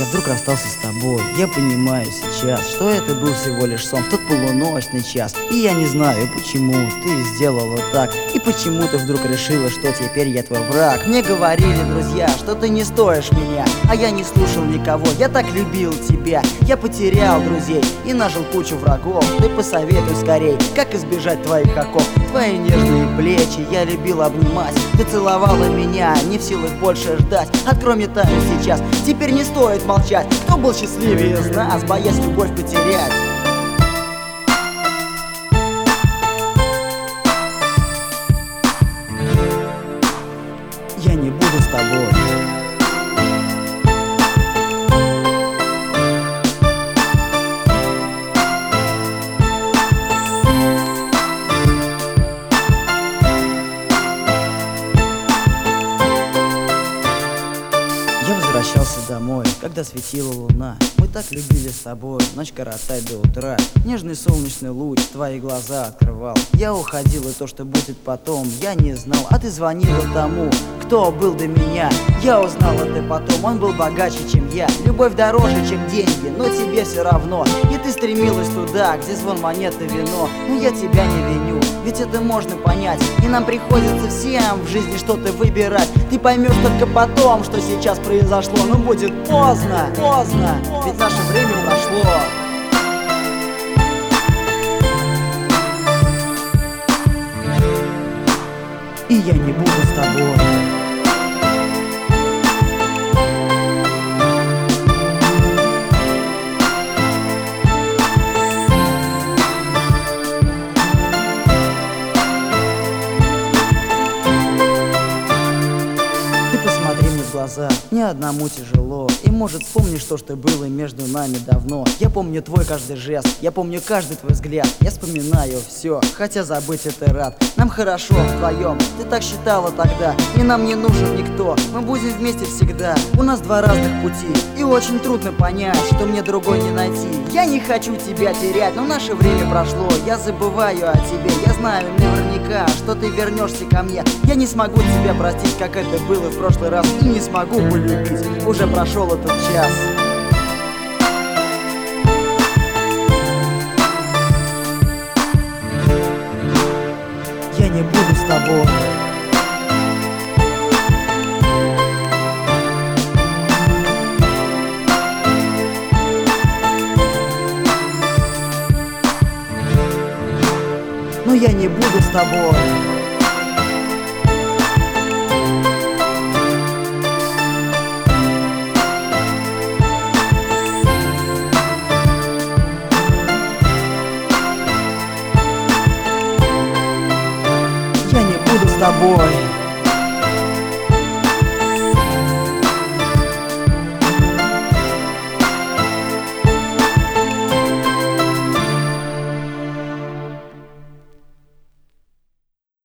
я вдруг расстался с тобой. Я понимаю сейчас, что это был всего лишь сон в тот полуночный час. И я не знаю, почему ты сделала так, и почему ты вдруг решила, что теперь я твой враг. Мне говорили друзья, что ты не стоишь меня, а я не слушал никого, я так любил тебя. Я потерял друзей и нажил кучу врагов. Ты посоветуй скорей, как избежать твоих оков. Твои нежные плечи я любил обнимать. Ты целовала меня, не в силах больше ждать. Открой мне тайну сейчас, теперь не стоит молчать. Кто был счастливее из нас, боясь любовь потерять? Я не буду с тобой. Я возвращался домой, когда светила луна. Мы так любили с тобой ночь коротать до утра. Нежный солнечный луч твои глаза открывал. Я уходил, и то, что будет потом, я не знал. А ты звонила тому, кто был до меня. Я узнал это потом, он был богаче, чем я. Любовь дороже, чем деньги, но тебе все равно. И ты стремилась туда, где звон монет и вино. Но я тебя не виню, ведь это можно понять. И нам приходится всем в жизни что-то выбирать. Ты поймешь только потом, что сейчас произошло. Но будет поздно, поздно, ведь наше время прошло. И я не буду с тобой. Глаза. Мне одному тяжело, и может вспомнишь то, что было между нами давно. Я помню твой каждый жест, я помню каждый твой взгляд. Я вспоминаю все, хотя забыть это рад. Нам хорошо вдвоем, ты так считала тогда. И нам не нужен никто, мы будем вместе всегда. У нас два разных пути, и очень трудно понять, что мне другой не найти. Я не хочу тебя терять, но наше время прошло. Я забываю о тебе, я знаю наверняка, что ты вернешься ко мне. Я не смогу тебя простить, как это было в прошлый раз, и не смогу полюбить, уже прошел этот час. Я не буду с тобой. Но я не буду с тобой. Я не буду с тобой.